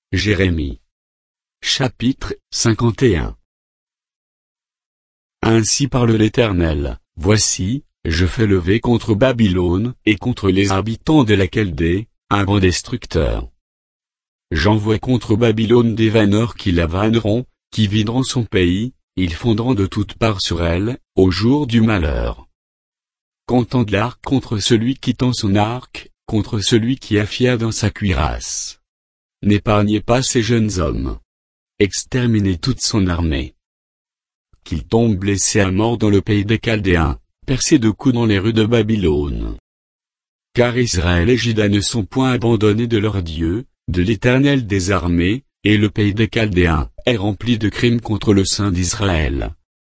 Jérémie. Chapitre 51. Ainsi parle l'Éternel, voici, je fais lever contre Babylone et contre les habitants de la Chaldée, un vent destructeur. J'envoie contre Babylone des vanneurs qui la vanneront, qui videront son pays, ils fondront de toutes parts sur elle, au jour du malheur. Qu'on tende l'arc contre celui qui tend son arc, contre celui qui est fier dans sa cuirasse. N'épargnez pas ces jeunes hommes. Exterminez toute son armée. Qu'ils tombent blessés à mort dans le pays des Chaldéens, percés de coups dans les rues de Babylone. Car Israël et Juda ne sont point abandonnés de leur Dieu, de l'Éternel des armées, et le pays des Chaldéens est rempli de crimes contre le Saint d'Israël.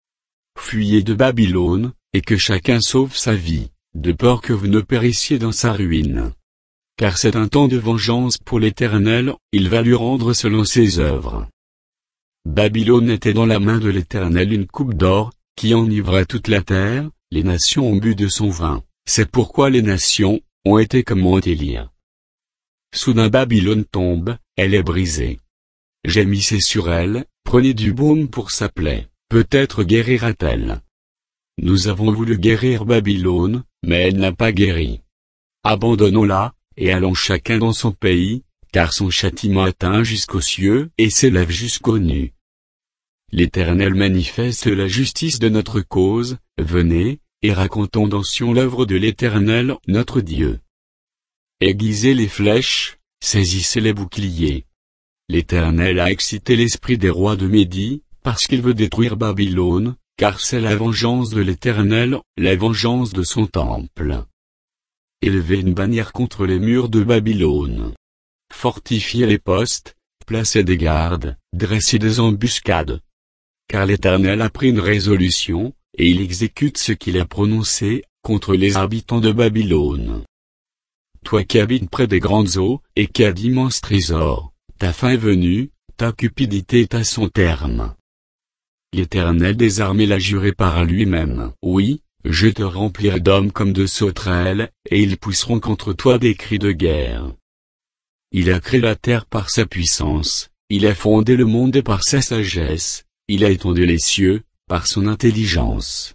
Fuyez de Babylone, et que chacun sauve sa vie, de peur que vous ne périssiez dans sa ruine. Car c'est un temps de vengeance pour l'Éternel, il va lui rendre selon ses œuvres. Babylone était dans la main de l'Éternel une coupe d'or, qui enivrait toute la terre, les nations ont bu de son vin, c'est pourquoi les nations ont été comme en délire. Soudain Babylone tombe, elle est brisée. Gémissez sur elle, prenez du baume pour sa plaie, peut-être guérira-t-elle. Nous avons voulu guérir Babylone, mais elle n'a pas guéri. Abandonnons-la, et allons chacun dans son pays, car son châtiment atteint jusqu'aux cieux et s'élève jusqu'aux nues. L'Éternel manifeste la justice de notre cause, venez, et racontons dans Sion l'œuvre de l'Éternel notre Dieu. Aiguisez les flèches, saisissez les boucliers. L'Éternel a excité l'esprit des rois de Médie, parce qu'il veut détruire Babylone, car c'est la vengeance de l'Éternel, la vengeance de son temple. Élevez une bannière contre les murs de Babylone. Fortifiez les postes, placez des gardes, dressez des embuscades. Car l'Éternel a pris une résolution, et il exécute ce qu'il a prononcé, contre les habitants de Babylone. Toi qui habites près des grandes eaux, et qui as d'immenses trésors, ta fin est venue, ta cupidité est à son terme. L'Éternel des armées l'a juré par lui-même. Oui, je te remplirai d'hommes comme de sauterelles, et ils pousseront contre toi des cris de guerre. Il a créé la terre par sa puissance, il a fondé le monde par sa sagesse, il a étendu les cieux, par son intelligence.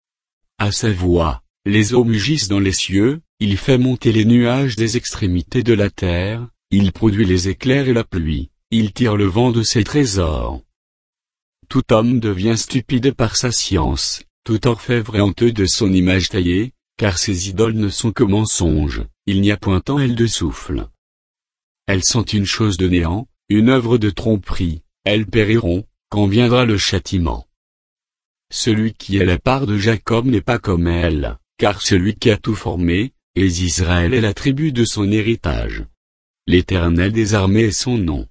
À sa voix, les eaux mugissent dans les cieux, il fait monter les nuages des extrémités de la terre, il produit les éclairs et la pluie, il tire le vent de ses trésors. Tout homme devient stupide par sa science, tout orfèvre est honteux de son image taillée, car ses idoles ne sont que mensonges, il n'y a point en elles de souffle. Elles sont une chose de néant, une œuvre de tromperie, elles périront, quand viendra le châtiment. Celui qui est la part de Jacob n'est pas comme elle, car celui qui a tout formé, et Israël est la tribu de son héritage. L'Éternel des armées est son nom.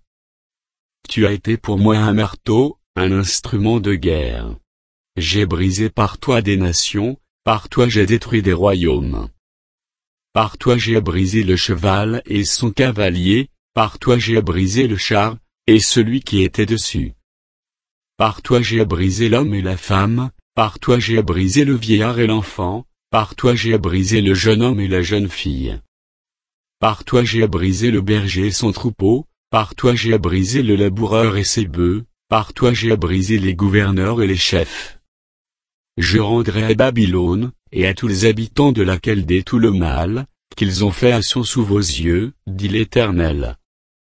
Tu as été pour moi un marteau, un instrument de guerre. J'ai brisé par toi des nations, par toi j'ai détruit des royaumes. Par toi j'ai brisé le cheval et son cavalier, par toi j'ai brisé le char, et celui qui était dessus. Par toi j'ai brisé l'homme et la femme, par toi j'ai brisé le vieillard et l'enfant, par toi j'ai brisé le jeune homme et la jeune fille. Par toi j'ai brisé le berger et son troupeau, par toi j'ai brisé le laboureur et ses bœufs, par toi j'ai brisé les gouverneurs et les chefs. Je rendrai à Babylone, et à tous les habitants de la Chaldée tout le mal, qu'ils ont fait à Sion sous vos yeux, dit l'Éternel.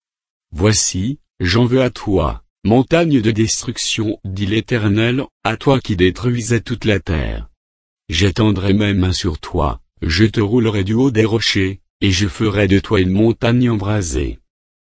Voici, j'en veux à toi, montagne de destruction, dit l'Éternel, à toi qui détruisais toute la terre. J'étendrai mes mains sur toi, je te roulerai du haut des rochers, et je ferai de toi une montagne embrasée.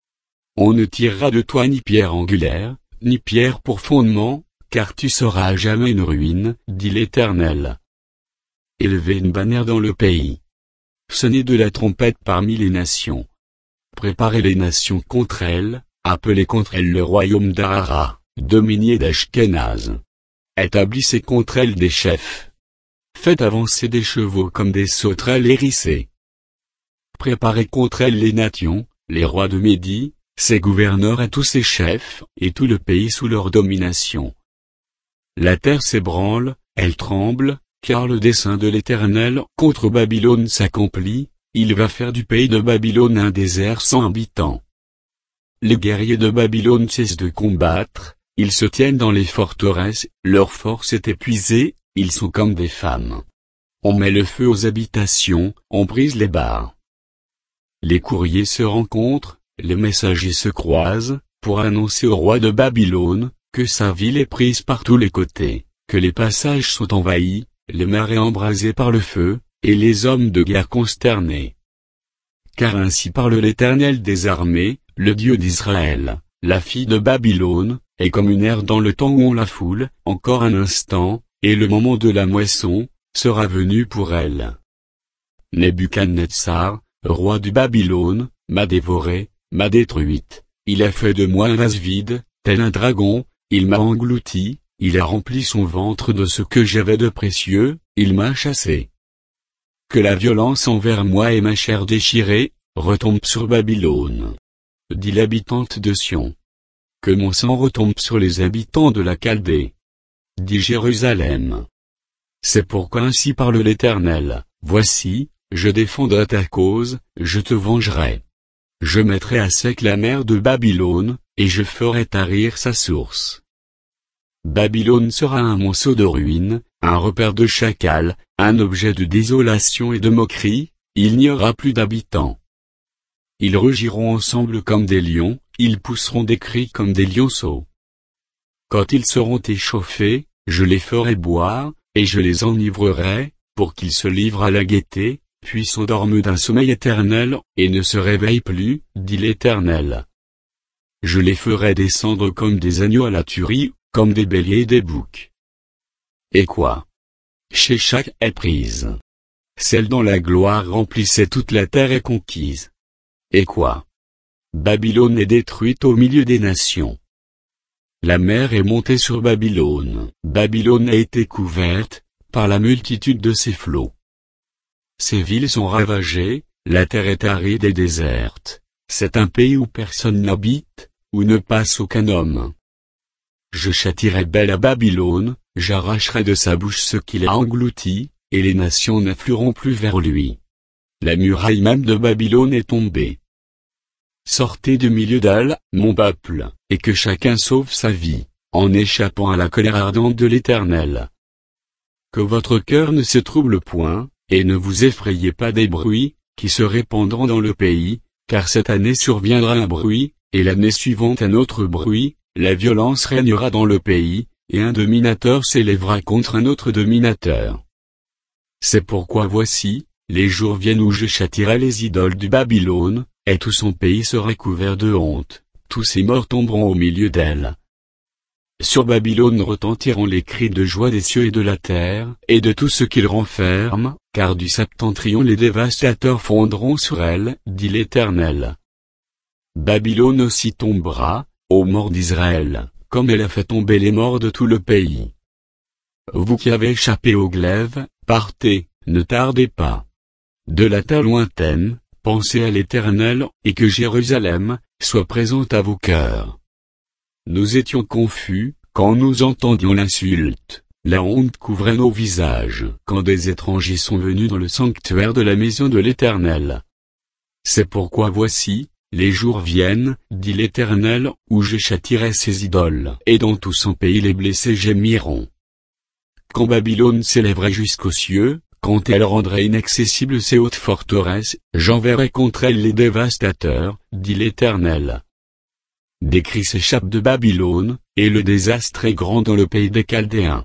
On ne tirera de toi ni pierre angulaire, ni pierre pour fondement, car tu seras à jamais une ruine, dit l'Éternel. Élevez une bannière dans le pays. Sonnez de la trompette parmi les nations. Préparez les nations contre elles, appelez contre elles le royaume d'Arara, dominier d'Ashkenaz. Établissez contre elles des chefs. Faites avancer des chevaux comme des sauterelles hérissées. Préparez contre elles les nations, les rois de Médie, ses gouverneurs et tous ses chefs, et tout le pays sous leur domination. La terre s'ébranle, elle tremble, car le dessein de l'Éternel contre Babylone s'accomplit, il va faire du pays de Babylone un désert sans habitants. les guerriers de Babylone cessent de combattre, ils se tiennent dans les forteresses, leur force est épuisée, ils sont comme des femmes. On met le feu aux habitations, on brise les barres. Les courriers se rencontrent, les messagers se croisent, pour annoncer au roi de Babylone, que sa ville est prise par tous les côtés, que les passages sont envahis, les marais embrasés par le feu, et les hommes de guerre consternés. Car ainsi parle l'Éternel des armées, le Dieu d'Israël, la fille de Babylone, est comme une herbe dans le temps où on la foule, encore un instant, et le moment de la moisson, sera venu pour elle. Nebuchadnezzar, roi de Babylone, m'a dévoré, m'a détruite, il a fait de moi un vase vide, tel un dragon, il m'a englouti, il a rempli son ventre de ce que j'avais de précieux, il m'a chassé. Que la violence envers moi et ma chair déchirée, retombe sur Babylone. Dit l'habitante de Sion. Que mon sang retombe sur les habitants de la Chaldée. Dit Jérusalem. C'est pourquoi ainsi parle l'Éternel, voici, je défendrai ta cause, je te vengerai. Je mettrai à sec la mer de Babylone, et je ferai tarir sa source. Babylone sera un monceau de ruines, un repère de chacals, un objet de désolation et de moquerie, il n'y aura plus d'habitants. Ils rugiront ensemble comme des lions, ils pousseront des cris comme des lionceaux. Quand ils seront échauffés, je les ferai boire, et je les enivrerai, pour qu'ils se livrent à la gaieté, puis s'endorment d'un sommeil éternel, et ne se réveillent plus, dit l'Éternel. Je les ferai descendre comme des agneaux à la tuerie, comme des béliers et des boucs. Et quoi? Sheshak est prise. Celle dont la gloire remplissait toute la terre est conquise. Et quoi? Babylone est détruite au milieu des nations. La mer est montée sur Babylone. Babylone a été couverte, par la multitude de ses flots. Ses villes sont ravagées, la terre est aride et déserte. C'est un pays où personne n'habite, où ne passe aucun homme. Je châtierai belle à Babylone, j'arracherai de sa bouche ce qu'il a englouti, et les nations n'afflueront plus vers lui. La muraille même de Babylone est tombée. Sortez du milieu d'elle, mon peuple, et que chacun sauve sa vie, en échappant à la colère ardente de l'Éternel. Que votre cœur ne se trouble point, et ne vous effrayez pas des bruits, qui se répandront dans le pays, car cette année surviendra un bruit, et l'année suivante un autre bruit, la violence régnera dans le pays, et un dominateur s'élèvera contre un autre dominateur. C'est pourquoi voici, les jours viennent où je châtierai les idoles du Babylone, et tout son pays sera couvert de honte, tous ses morts tomberont au milieu d'elle. Sur Babylone retentiront les cris de joie des cieux et de la terre, et de tout ce qu'il renferme, car du septentrion les dévastateurs fondront sur elle, dit l'Éternel. Babylone aussi tombera, ô morts d'Israël, comme elle a fait tomber les morts de tout le pays. Vous qui avez échappé au glaive, partez, ne tardez pas. De la terre lointaine, pensez à l'Éternel, et que Jérusalem soit présente à vos cœurs. Nous étions confus, quand nous entendions l'insulte, la honte couvrait nos visages, quand des étrangers sont venus dans le sanctuaire de la maison de l'Éternel. C'est pourquoi voici, les jours viennent, dit l'Éternel, où je châtierai ces idoles, et dans tout son pays les blessés gémiront. Quand Babylone s'élèverait jusqu'aux cieux, quand elle rendrait inaccessibles ses hautes forteresses, j'enverrai contre elle les dévastateurs, dit l'Éternel. Des cris s'échappent de Babylone, et le désastre est grand dans le pays des Chaldéens.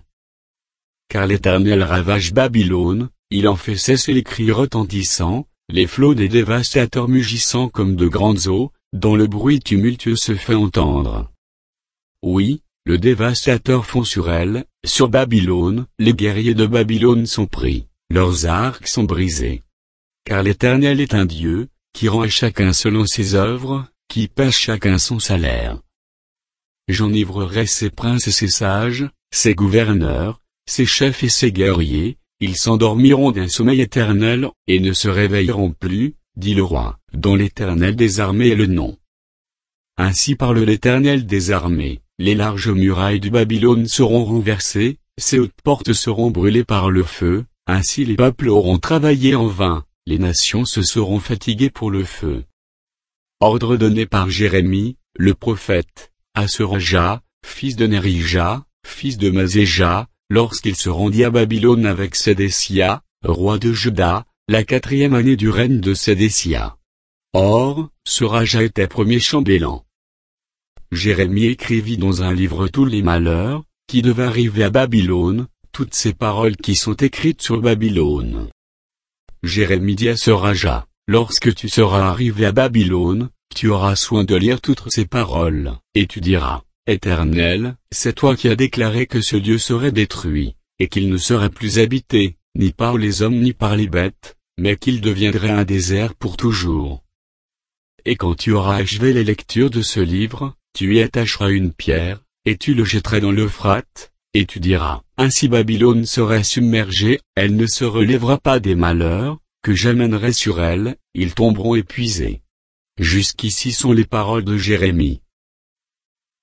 Car l'Éternel ravage Babylone, il en fait cesser les cris retentissants, les flots des dévastateurs mugissant comme de grandes eaux, dont le bruit tumultueux se fait entendre. Oui, le dévastateur fond sur elle, sur Babylone, les guerriers de Babylone sont pris, leurs arcs sont brisés. Car l'Éternel est un Dieu, qui rend à chacun selon ses œuvres, qui paie chacun son salaire. J'enivrerai ses princes et ses sages, ses gouverneurs, ses chefs et ses guerriers, ils s'endormiront d'un sommeil éternel, et ne se réveilleront plus, dit le roi, dont l'Éternel des armées est le nom. Ainsi parle l'Éternel des armées, les larges murailles du Babylone seront renversées, ses hautes portes seront brûlées par le feu, ainsi les peuples auront travaillé en vain, les nations se seront fatiguées pour le feu. Ordre donné par Jérémie, le prophète, à ce Raja, fils de Nérija, fils de Mazéja, lorsqu'il se rendit à Babylone avec Sédécia, roi de Juda, la 4e année du règne de Sédécia. Or, ce Raja était premier chambellan. Jérémie écrivit dans un livre tous les malheurs, qui devaient arriver à Babylone, toutes ces paroles qui sont écrites sur Babylone. Jérémie dit à ce Raja, lorsque tu seras arrivé à Babylone, tu auras soin de lire toutes ces paroles, et tu diras, Éternel, c'est toi qui as déclaré que ce lieu serait détruit, et qu'il ne serait plus habité, ni par les hommes ni par les bêtes, mais qu'il deviendrait un désert pour toujours. Et quand tu auras achevé les lectures de ce livre, tu y attacheras une pierre, et tu le jetteras dans l'Euphrate, et tu diras, ainsi Babylone serait submergée, elle ne se relèvera pas des malheurs, que j'amènerai sur elle, ils tomberont épuisés. Jusqu'ici sont les paroles de Jérémie.